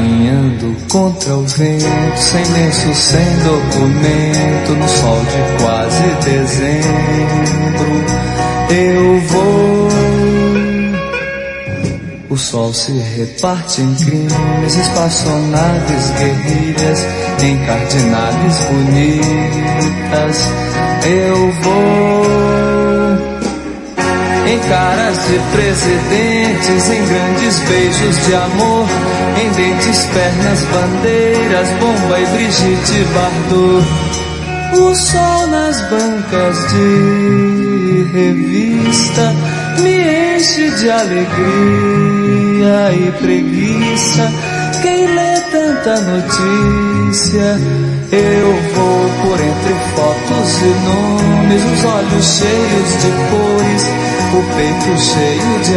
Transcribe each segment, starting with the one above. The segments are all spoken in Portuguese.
caminhando contra o vento, sem lenço, sem documento, no sol de quase dezembro. Eu vou. O sol se reparte em crimes, espaçonaves, guerrilhas, em cardinales bonitas. Eu vou. Em caras de presidentes, em grandes beijos de amor, em dentes, pernas, bandeiras, Bomba e Brigitte Bardot. O sol nas bancas de revista me enche de alegria e preguiça. Quem lê tanta notícia? Eu vou por entre fotos e nomes, os olhos cheios de cores, o peito cheio de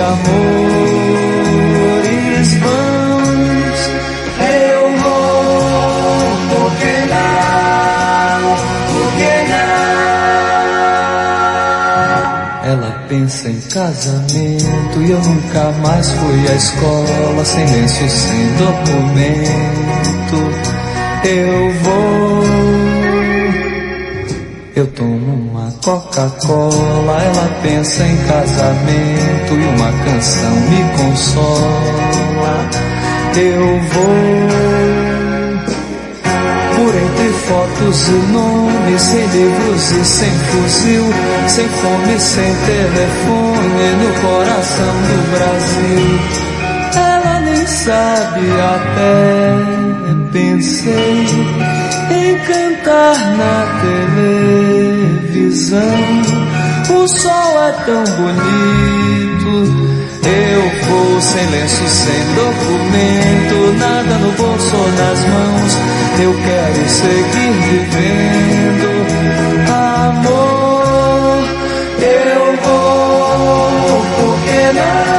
amores vãos. Eu vou, por que não? Ela pensa em casamento e eu nunca mais fui à escola, sem lenço, sem documento. Eu vou. Eu tomo uma Coca-Cola, ela pensa em casamento e uma canção me consola. Eu vou por entre fotos e nomes, sem livros e sem fuzil, sem fome, sem telefone, no coração do Brasil. Ela nem sabe, até pensei em cantar na televisão. O sol é tão bonito. Eu vou sem lenço, sem documento, nada no bolso ou nas mãos. Eu quero seguir vivendo. Amor, eu vou, por que não?